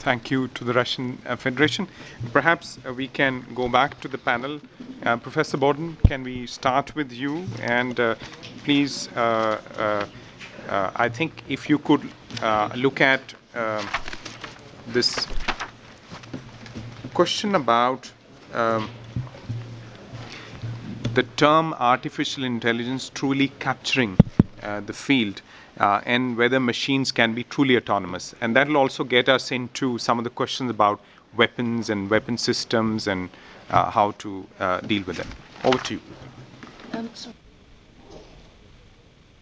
Thank you to the Russian Federation. Perhaps we can go back to the panel. Professor Borden, can we start with you? And please, I think if you could look at this question about the term artificial intelligence truly capturing the field and whether machines can be truly autonomous. And that will also get us into some of the questions about weapons and weapon systems and how to deal with them. Over to you.